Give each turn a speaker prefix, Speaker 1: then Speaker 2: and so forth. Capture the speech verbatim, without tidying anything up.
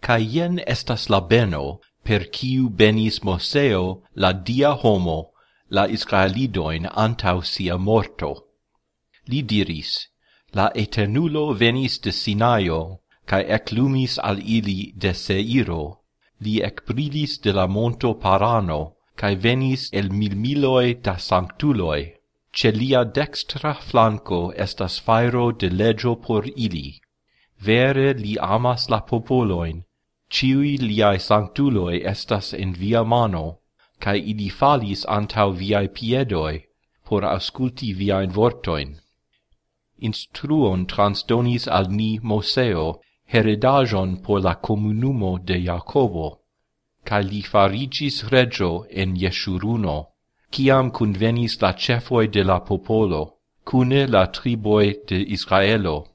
Speaker 1: Kai jen estas la beno, per kiu benis Moseo, la dia homo, la Israelidoin antau sia morto. Li diris, la Eternulo venis de Sinaio, cae eclumis al ili de Seiro. Li ecbrilis de la monto Parano, cae venis el milmiloi da sanctuloi. Ce lia dextra flanco estas fairo de legio por ili. Vere li amas la popoloin, ciui liae sanctuloi estas en via mano, cae ili falis antau viae piedoi, por ausculti viaen vortoin. Instruon transdonis al ni Moseo, heredajon por la comunumo de Jacobo, cae li farigis regio en Jeshuruno, ciam convenis la cefoi de la popolo, cune la triboi de Israelo.